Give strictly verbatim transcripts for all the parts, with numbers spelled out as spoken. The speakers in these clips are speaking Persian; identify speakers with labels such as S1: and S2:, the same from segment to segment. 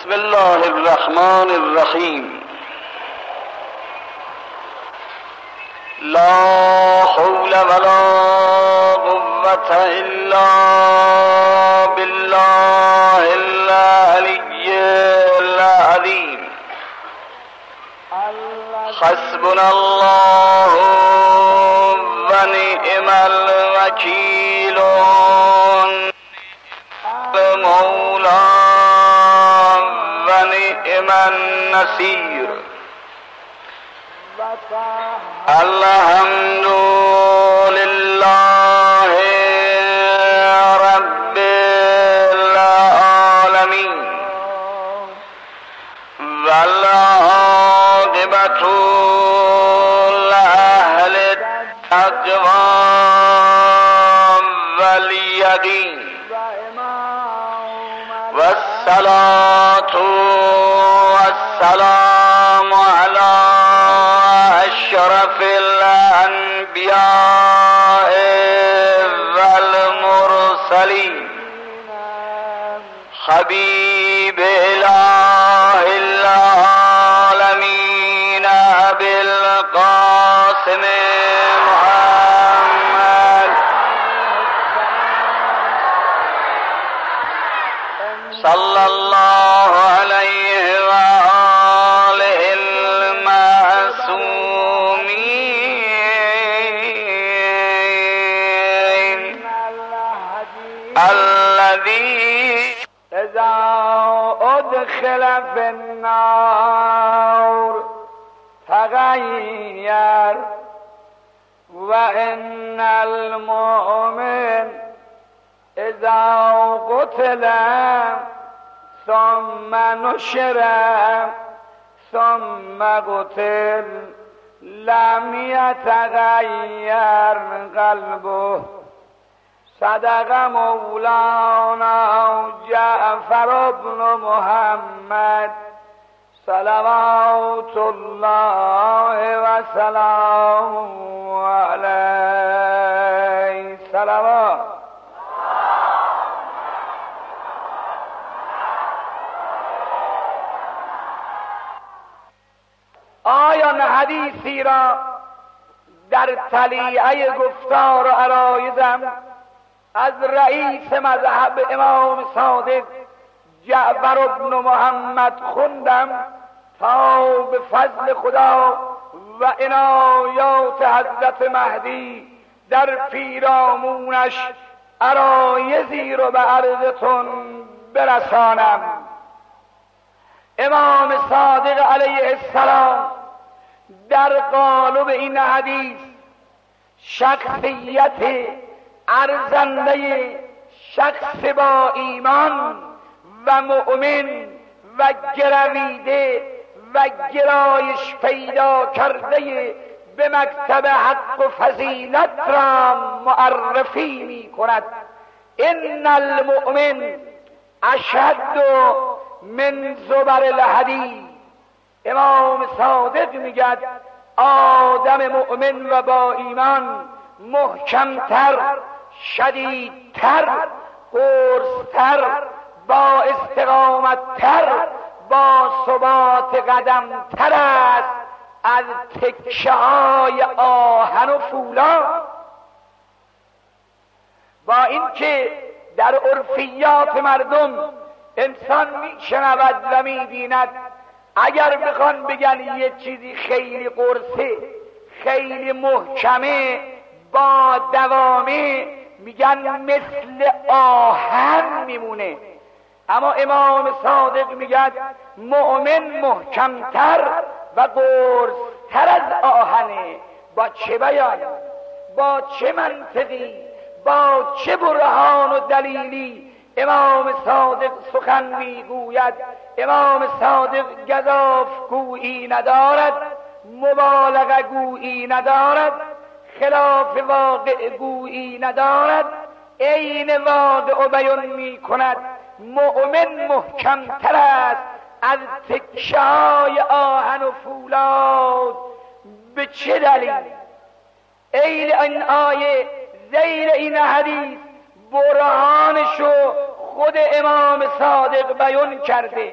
S1: بسم الله الرحمن الرحیم. لا حول ولا قوة الا بالله العلی العظیم. حسبنا الله و نعم الوکیل مولا و نعم النصیر. الحمد لله رب العالمین والعاقبة لأهل التقوى والیقین والصلاة والسلام على أشرف الأنبياء والمرسلين حبيب إله العالمين أبي القاسم محمد صلى الله عليه وآله المعصومين الذي إذا أدخل في النار تغير وإن المؤمن إذا قتل ثم نشر ثم قتل لم يتغير قلبه. صدق مولانا جعفر بن محمد صلوات الله وسلامه علیه. صلوات. آیان حدیثی را در طلیعه گفتار و عرایزم از رئیس مذهب امام صادق جعفر بن محمد خوندم تا به فضل خدا و عنایات حضرت مهدی در پیرامونش عرایزی رو به عرضتون برسانم. امام صادق علیه السلام در قالب این حدیث شخصیت ارزنده شخص با ایمان و مؤمن و گرویده و گرایش پیدا کرده به مکتب حق و فضیلت را معرفی می کند. ان المؤمن اشد من زبر الحدید. امام صادق میگه آدم مؤمن و با ایمان محکمتر، شدیدتر، قرصتر، با استقامتتر، با ثبات قدمتر است از تکه های آهن و فولاد. با اینکه در عرفیات مردم انسان میشنود و میبیند اگر بخوان بگن یه چیزی خیلی قرصه، خیلی محکمه، با دوامه، میگن مثل آهن میمونه. اما امام صادق میگه مؤمن محکمتر و قرصتر از آهنه. با چه بیان، با چه منطقی، با چه برهان و دلیلی امام صادق سخن میگوید؟ امام صادق گزاف گویی ندارد، مبالغه گویی ندارد، خلاف واقع گویی ندارد، عین واقع و بیان می کند. مؤمن محکمتر است از تکه های آهن و فولاد. به چه دلیل؟ عین این آیه زیر این حدیث برهانشو خود امام صادق بیان کرده.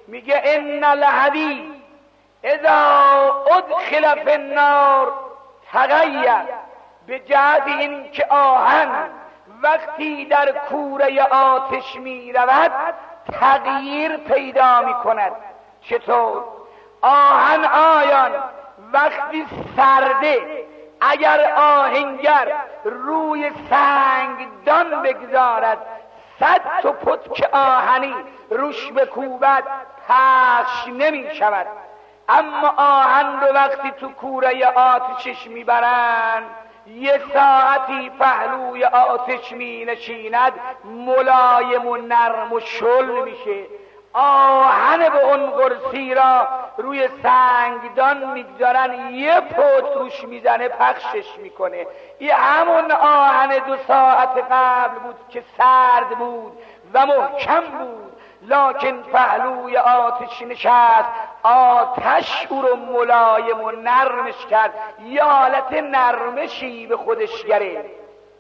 S1: میگه ان الحدید اذا ادخل فی النار تغیر، به جهت این که آهن وقتی در کوره آتش می رود تغییر پیدا می کند. چطور؟ آهن آیان وقتی سرده اگر آهنگر روی سنگدان بگذارد صد تا پتک آهنی روش بکوبد پخش نمی شود، اما آهن رو وقتی تو کوره آتشش میبرن یه ساعتی پهلوی آتش می نشیند ملایم و نرم و شل میشه. آهن به اون قرصی را روی سنگدان میگذارن یه پت روش میزنه پخشش میکنه. یه همون آهن دو ساعت قبل بود که سرد بود و محکم بود، لکن پهلوی آتش نشست، آتش او رو ملایم و نرمش کرد، یه حالت نرمشی به خودش گرفت.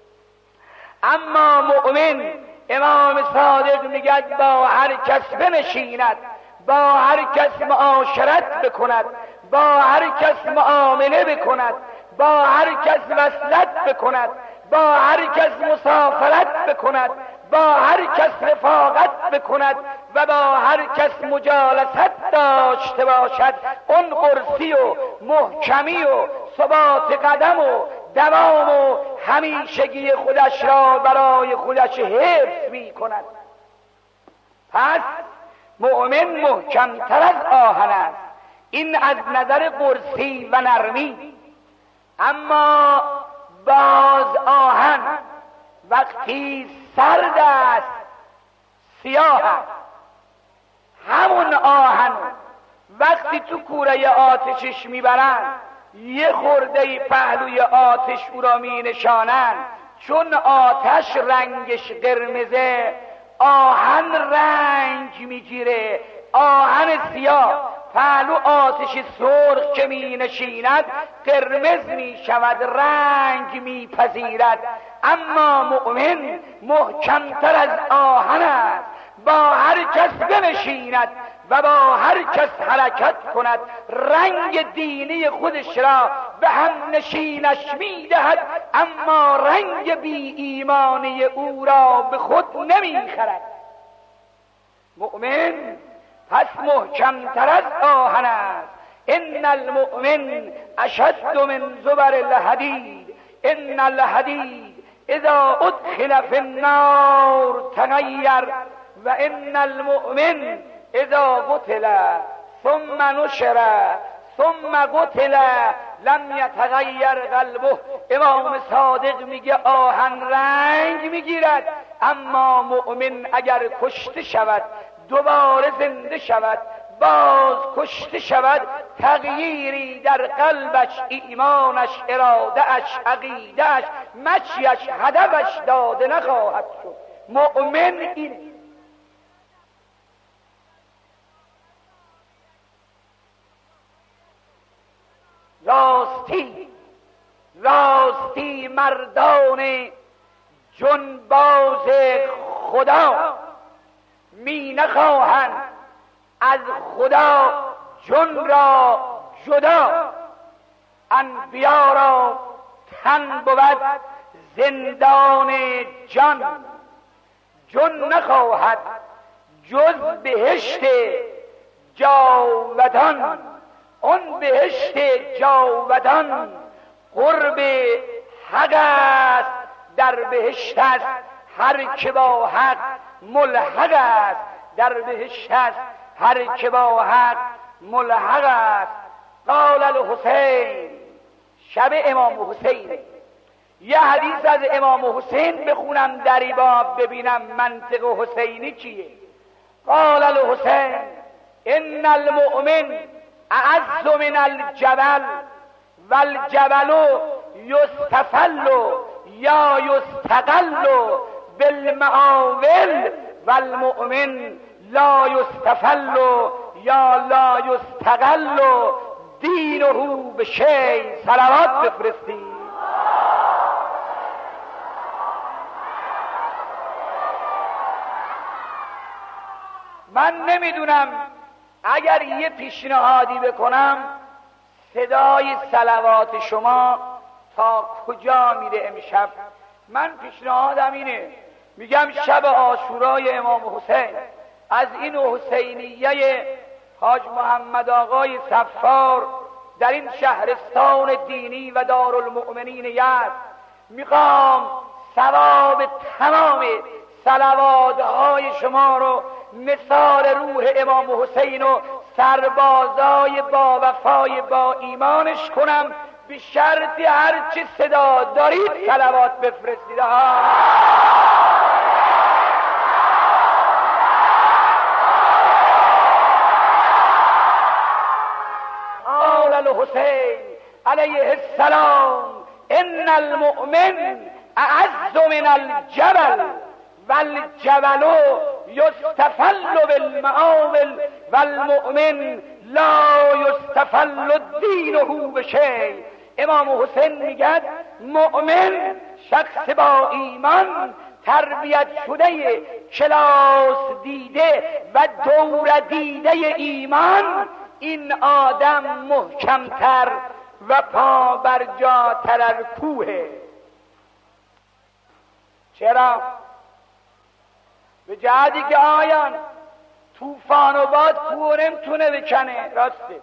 S1: اما مؤمن امام صادق میگد با هر کس بنشیند، با هر کس معاشرت بکند، با هر کس معامله بکند، با هر کس وصلت بکند، با هر کس مسافرت بکند، با هر کس رفاقت بکند و با هر کس مجالست داشته باشد، اون قرصی و محکمی و ثبات قدم و دوام و همیشگی خودش را برای خودش حفظ می کند. پس مؤمن محکمتر از آهن است، این از نظر قرصی و نرمی. اما باز آهن وقتی سرد است سیاه است، همون آهن وقتی تو کوره آتشش میبرن یه خورده پهلوی آتش او را می نشانن، چون آتش رنگش قرمزه آهن رنگ میگیره، آهن سیاه پهلو آتش سرخ که می نشیند قرمز می شود، رنگ می پذیرد. اما مؤمن محکمتر از آهن است، با هر کس بنشیند و با هر کس حرکت کند رنگ دینی خودش را به هم نشینش می دهد، اما رنگ بی ایمانی او را به خود نمی خرد. مؤمن پس محکمتر از آهن است. ان المؤمن اشد من زبر الحدید، ان الحدید اذا ادخل فی النار تغیر، و ان المؤمن اذا قتل ثم نشر ثم قتل لم یتغیر قلبه. امام صادق میگه آهن رنگ میگیرد، اما مؤمن اگر کشته شود دوباره زنده شود، باز کشته شود، تغییری در قلبش، ایمانش، ارادهش، عقیدهش، مچیش، هدفش داده نخواهد شد. مؤمن این راستی راستی مردان جنباز خدا می نخواهند از خدا جن را جدا، انبیا را تن بود زندان جان، جن نخواهد جز بهشت جاودان. اون بهشت جاودان قرب حق است، در بهشت است هر که با حق ملحق است، در بهشت است هر که با حق ملحق است. قال الحسین، شب امام حسین، یه حدیث از امام حسین بخونم در این باب ببینم منطق حسینی چیه. قال الحسین ان المؤمن اعز من الجبل والجبل یستفل یا یستقل بالمعاول والمؤمن لا یستفل یا لا یستقل دینه بشیء. صلوات بفرستید. من نمیدونم اگر یه پیشنهادی بکنم صدای صلوات شما تا کجا میره امشب؟ من پیشنهادم اینه، میگم شب عاشورای امام حسین از این حسینیه حاج محمد آقای صفار در این شهرستان دینی و دارالمؤمنین یزد میخوام ثواب تمام صلواتهای شما رو مثال روح امام حسین و سربازای با وفای با ایمانش کنم، به شرطی هرچی صدا دارید صلوات بفرستید. آل الحسین علیه السلام ان المؤمن اعز من الجبل والجبل یستفل بالمعامل والمؤمن لا یستفل دینه بشیء. امام حسین میگه مؤمن شخص با ایمان تربیت شده کلاس دیده و دور دیده ایمان، این آدم محکمتر و پا بر جاتر از کوهه. چرا؟ به جهتی که آیان طوفان و باد کوه نمیتونه بکنه، راسته،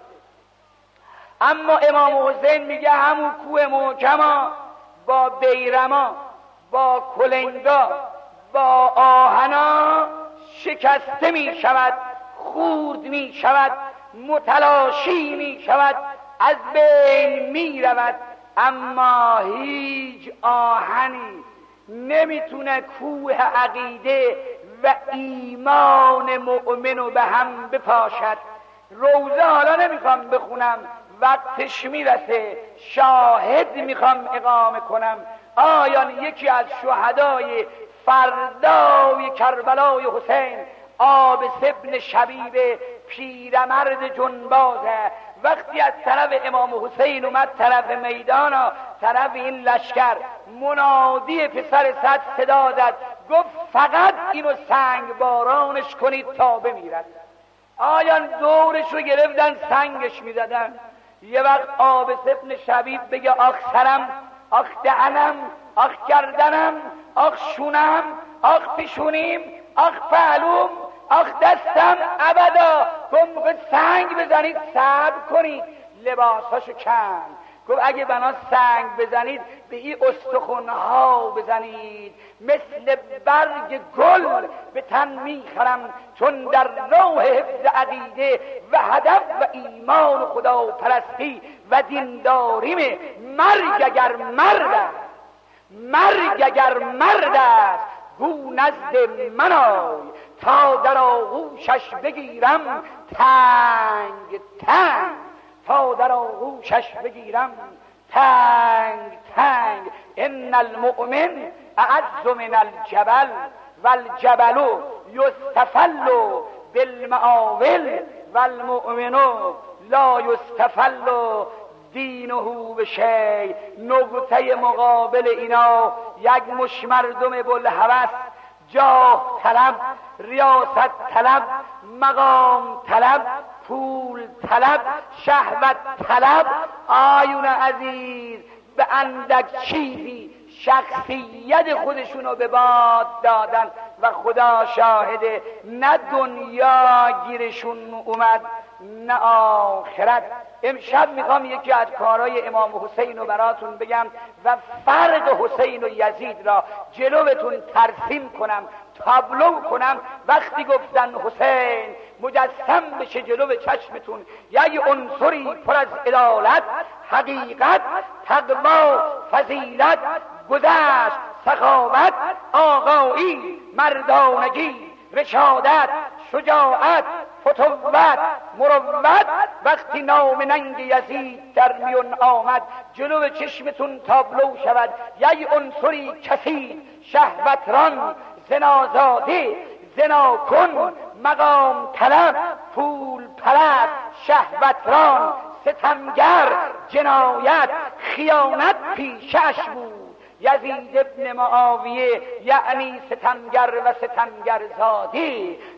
S1: اما امام حسین میگه همون کوه محکما با بیرما با کلنگا با آهنا شکسته می شود، خورد می شود، متلاشی می شود، از بین می رود، اما هیچ آهنی نمیتونه کوه عقیده و ایمان مؤمنو به هم بپاشد. روزه حالا نمیخوام بخونم، وقتش میرسه، شاهد میخوام اقامه کنم. آیان یکی از شهدای فردای کربلای حسین آبس ابن شبیب پیرمرد جنبازه، وقتی از طرف امام حسین اومد طرف میدان، طرف این لشکر، منادی پسر صد صدا زد، گفت فقط اینو سنگ بارانش کنید تا بمیرد. آیان دورش رو گرفتن سنگش میزدن. یه وقت آبس ابن شبیب بگه آخ سرم، آخ دهنم، آخ گردنم، آخ شونم، آخ پیشونیم، آخ پهلوم، آخ دستم، ابدا. گفت سنگ بزنید صبر کنید. لباساشو کند، گفت اگه بنا سنگ بزنید به این استخونها بزنید، مثل برگ گل به تن میخرم، چون در راه حفظ عقیده و هدف و ایمان خدا پرستی و دینداریم. مرگ اگر مرد است، مرگ اگر مرد است، گو نزد من آی تا در آغوشش بگیرم تنگ تنگ، تا در آغوشش بگیرم تنگ تنگ. ان المؤمن اعز من الجبل والجبل یستفل بالمعاول والمؤمن لا یستفل دینه بشیء. نقطه مقابل اینا یک مش مردم بلهوس، جاه طلب، ریاست طلب، مقام طلب، پول طلب، شهوت طلب، آیون عزیز به اندک چیزی شخصیت خودشونو به باد دادن و خدا شاهده، نه دنیا گیرشون اومد نه آخرت. امشب میخوام یکی از کارهای امام حسین رو براتون بگم و فرق حسین و یزید را جلوتون ترسیم کنم، تابلو کنم. وقتی گفتن حسین مجسم بشه جلو چشمتون، یک عنصری پر از عدالت، حقیقت، تقوا، فضیلت، گذشت، سخاوت، آقایی، مردانگی، رشادت، شجاعت، فتوت، مروت، وقتی نام ننگ یزید در میون آمد جلو چشمتون تابلو شود. یک عنصری کثیر، شهوتران، زنازاده، زنا کن، مقام طلب، پول پرست، شهوتران، ستمگر، جنایت، خیانت پیشش بود. یزید ابن معاویه یعنی ستمگر و ستمگر زادی،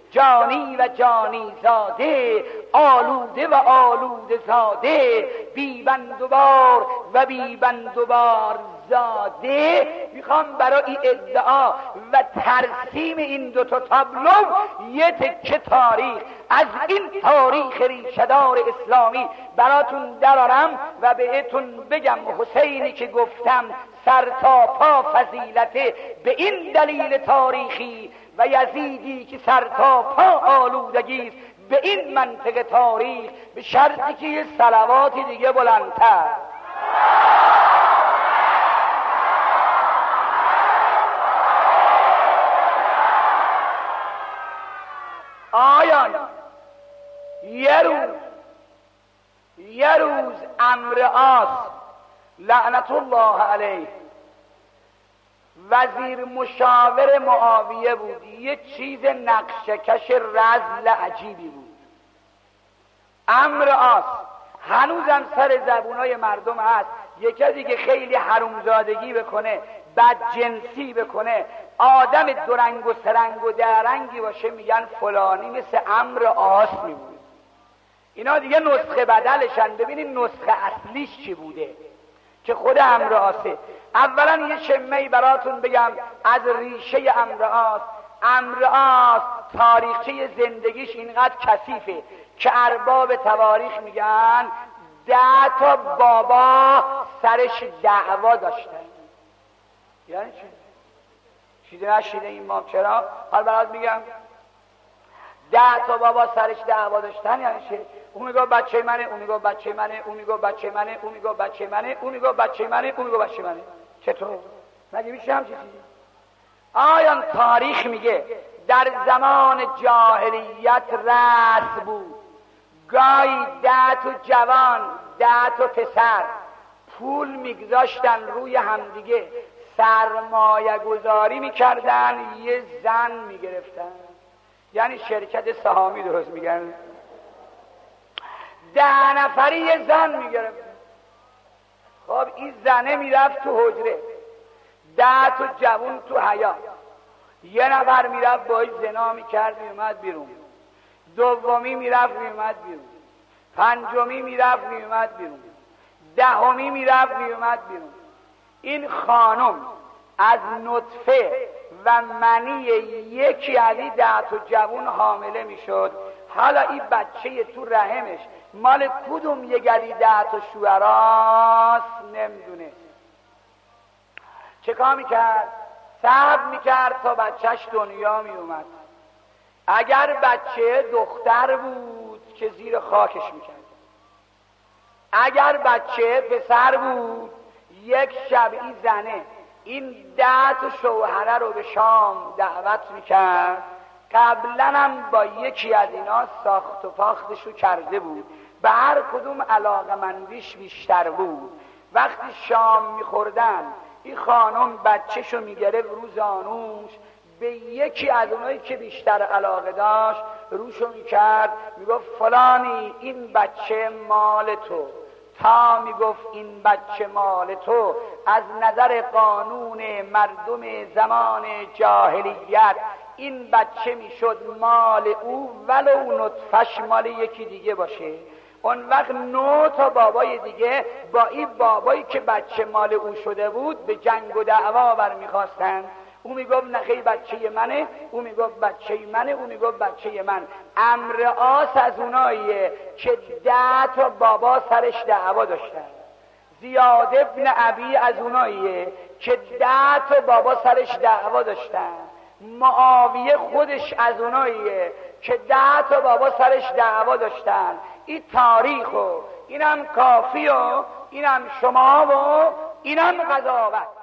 S1: جانی و جانی زاده، آلوده و آلوده زاده، بی بندوبار و بی بندوبار زاده. میخوام برای این ادعا و ترسیم این دوتا تابلو یه تکه تاریخ از این تاریخ ریشه‌دار اسلامی براتون درارم و بهتون بگم حسینی که گفتم سر تا پا فضیلته به این دلیل تاریخی و یزیدی که سر تا پا آلودگی به این منطق تاریخ، به شرطی که یه صلواتی دیگه بلندتر. آیان یه روز یه روز عمرو عاص لعنت الله علیه وزیر مشاور معاویه بود، یه چیز نقشه‌کش رذل عجیبی بود. عمرو عاص هنوزم سر زبونای مردم هست. یکی از دیگه خیلی حرومزادگی بکنه، بدجنسی بکنه، آدم درنگ و سرنگ و درنگی باشه، میگن فلانی مثل عمرو عاص میبود. اینا دیگه نسخه بدلشن. ببینید نسخه اصلیش چی بوده که خود عمرو عاصه. اولا یه شمه‌ای براتون بگم از ریشه عمرو عاص. عمرو عاص تاریخچه زندگیش اینقدر کثیفه که ارباب تواریخ میگن ده تا بابا سرش دعوا داشتن. یعنی چی؟ چیزی نشیده این ما چرا؟ حال برات میگم ده تا بابا سرش دعوا داشتن. یعنی چی؟ اون میگه بچه منه، اون میگه بچه منه، اون میگه بچه منه، اون میگه بچه منه، اون میگه بچه منه، اون میگه بچه منه. چطور؟ مگه میشه همچین چیزی؟ آیان تاریخ میگه در زمان جاهلیت رسم بود گاهی ده تا جوان ده تا پسر پول میگذاشتن روی همدیگه، سرمایه گذاری میکردن، یه زن میگرفتن. یعنی شرکت سهامی درست میگن. ده نفری یه زن میگرفتن. خب این زنه میرفت تو حجره، ده تا جوون تو حیاط، یه نفر میرفت باش زنا میکرد میومد بیرون، دومی میرفت میومد بیرون، پنجمی میرفت میومد بیرون، دهمی میرفت میومد بیرون. این خانم از نطفه و منی یکی از این ده تا جوون حامله میشد. حالا این بچه تو رحمش مال کدوم یه گلی ده تا شوهراست نمیدونه. چه کار میکرد؟ صبر میکرد تا بچهش دنیا میومد. اگر بچه دختر بود که زیر خاکش میکرد، اگر بچه پسر بود یک شب این زنه این ده تا شوهره رو به شام دعوت میکرد. قبلا هم با یکی از اینا ساخت و پاختشو کرده بود، به هر کدوم علاقمندیش بیشتر بود. وقتی شام میخوردن این خانم بچهشو میگرفت رو زانوش، به یکی از اونایی که بیشتر علاقه داشت روشو میکرد، میگفت فلانی این بچه مال تو. تا میگفت این بچه مال تو، از نظر قانون مردم زمان جاهلیت این بچه میشد مال او ولو نطفش مال یکی دیگه باشه. اون وقت نه تا بابای دیگه با این بابایی که بچه مال او شده بود به جنگ و دعوا برمیخواستن. او میگفت نخی بچه منه، او میگفت بچه منه، او میگفت بچه من. عمرو عاص از اوناییه که ده تا بابا سرش دعوا داشتن. زیاد ابن ابی از اوناییه که ده تا بابا سرش دعوا داشتن. معاویه خودش از اوناییه که ده تا بابا سرش دعوا داشتن. این تاریخ و اینم کافی و اینم شما و اینم قضاوت.